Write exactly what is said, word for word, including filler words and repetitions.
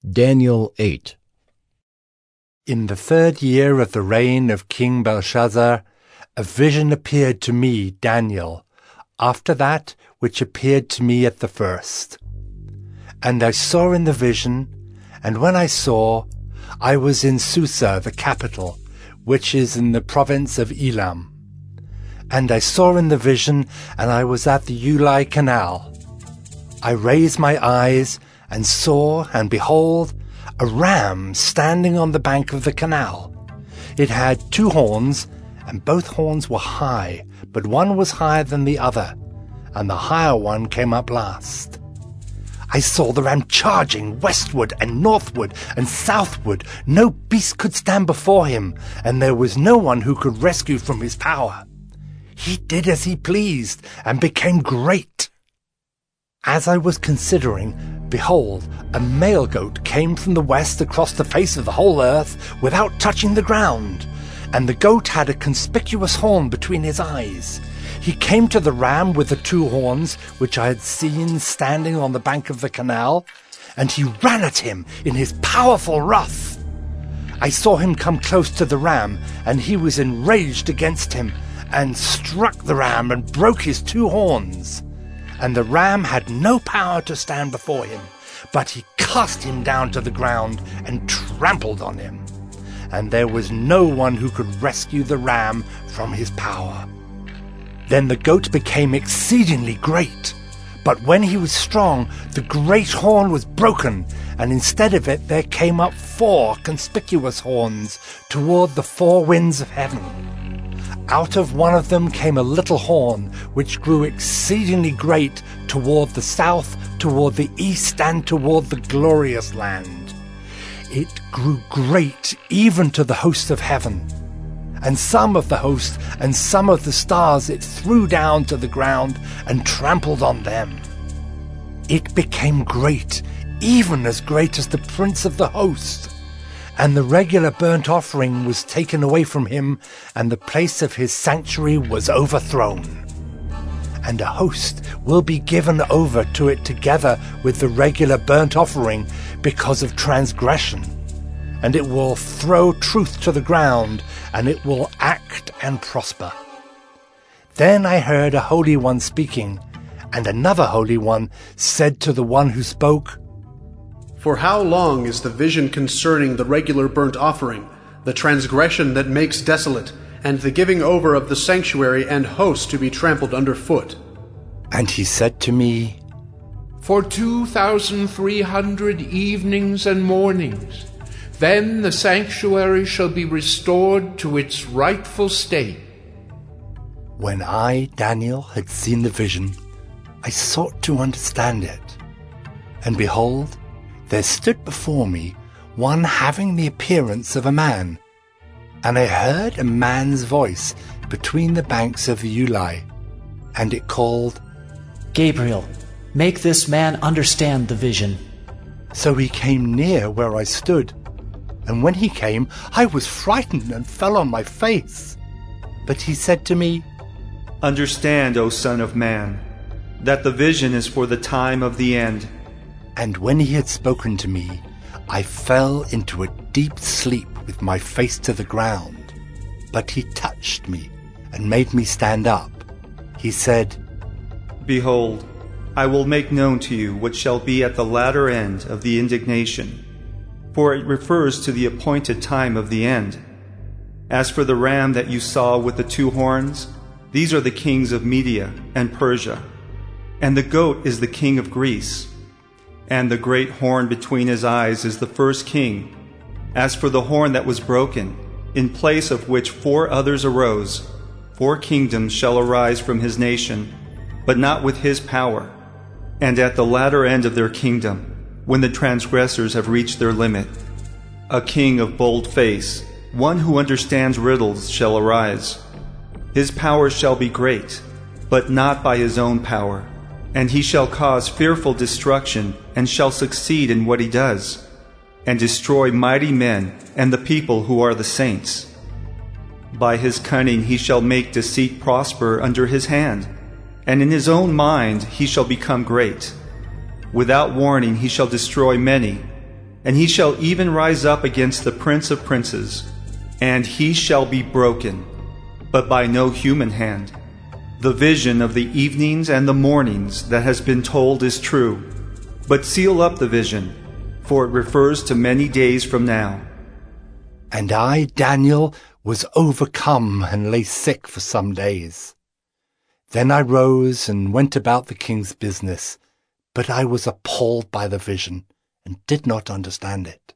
Daniel eight. In the third year of the reign of King Belshazzar, a vision appeared to me, Daniel, after that which appeared to me at the first. And I saw in the vision, and when I saw, I was in Susa, the capital, which is in the province of Elam. And I saw in the vision, and I was at the Ulai Canal. I raised my eyes, and saw, and behold, a ram standing on the bank of the canal. It had two horns, and both horns were high, but one was higher than the other, and the higher one came up last. I saw the ram charging westward and northward and southward. No beast could stand before him, and there was no one who could rescue from his power. He did as he pleased, and became great. As I was considering, behold, a male goat came from the west across the face of the whole earth without touching the ground, and the goat had a conspicuous horn between his eyes. He came to the ram with the two horns, which I had seen standing on the bank of the canal, and he ran at him in his powerful wrath. I saw him come close to the ram, and he was enraged against him, and struck the ram and broke his two horns. And the ram had no power to stand before him, but he cast him down to the ground and trampled on him. And there was no one who could rescue the ram from his power. Then the goat became exceedingly great, but when he was strong, the great horn was broken, and instead of it there came up four conspicuous horns toward the four winds of heaven. Out of one of them came a little horn, which grew exceedingly great toward the south, toward the east, and toward the glorious land. It grew great even to the host of heaven. And some of the host and some of the stars it threw down to the ground and trampled on them. It became great, even as great as the prince of the host. And the regular burnt offering was taken away from him, and the place of his sanctuary was overthrown. And a host will be given over to it together with the regular burnt offering because of transgression. And it will throw truth to the ground, and it will act and prosper. Then I heard a holy one speaking, and another holy one said to the one who spoke, For how long is the vision concerning the regular burnt offering, the transgression that makes desolate, and the giving over of the sanctuary and host to be trampled underfoot? And he said to me, For two thousand three hundred evenings and mornings, then the sanctuary shall be restored to its rightful state. When I, Daniel, had seen the vision, I sought to understand it. And behold, there stood before me one having the appearance of a man, and I heard a man's voice between the banks of the Ulai, and it called, Gabriel, make this man understand the vision. So he came near where I stood, and when he came, I was frightened and fell on my face. But he said to me, Understand, O Son of Man, that the vision is for the time of the end. And when he had spoken to me, I fell into a deep sleep with my face to the ground. But he touched me and made me stand up. He said, Behold, I will make known to you what shall be at the latter end of the indignation, for it refers to the appointed time of the end. As for the ram that you saw with the two horns, these are the kings of Media and Persia, and the goat is the king of Greece. And the great horn between his eyes is the first king. As for the horn that was broken, in place of which four others arose, four kingdoms shall arise from his nation, but not with his power. And at the latter end of their kingdom, when the transgressors have reached their limit, a king of bold face, one who understands riddles, shall arise. His power shall be great, but not by his own power. And he shall cause fearful destruction, and shall succeed in what he does, and destroy mighty men and the people who are the saints. By his cunning he shall make deceit prosper under his hand, and in his own mind he shall become great. Without warning he shall destroy many, and he shall even rise up against the prince of princes, and he shall be broken, but by no human hand. The vision of the evenings and the mornings that has been told is true, but seal up the vision, for it refers to many days from now. And I, Daniel, was overcome and lay sick for some days. Then I rose and went about the king's business, but I was appalled by the vision and did not understand it.